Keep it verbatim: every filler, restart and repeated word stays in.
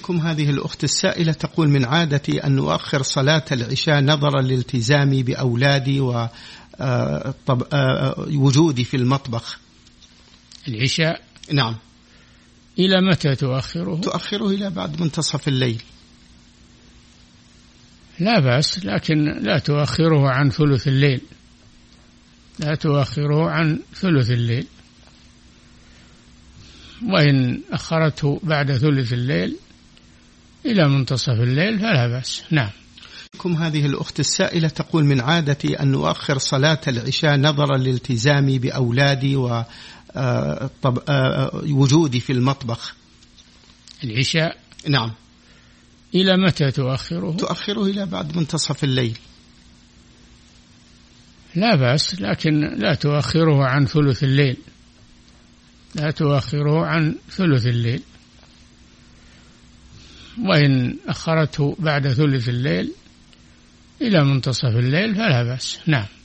لكم هذه الأخت السائلة تقول: من عادتي أن أؤخر صلاة العشاء نظرا لالتزامي بأولادي ووجودي في المطبخ. العشاء؟ نعم. إلى متى تؤخره؟ تؤخره إلى بعد منتصف الليل. لا بأس، لكن لا تؤخره عن ثلث الليل، لا تؤخره عن ثلث الليل، وإن أخرته بعد ثلث الليل إلى منتصف الليل فلا بأس. نعم. لكم هذه الأخت السائلة تقول: من عادتي أن أؤخر صلاة العشاء نظرا لالتزامي بأولادي ووجودي في المطبخ. العشاء؟ نعم. إلى متى تؤخره؟ تؤخره إلى بعد منتصف الليل. لا بأس، لكن لا تؤخره عن ثلث الليل، لا تؤخره عن ثلث الليل، وإن أخرته بعد ثلث الليل إلى منتصف الليل فلا بأس. نعم.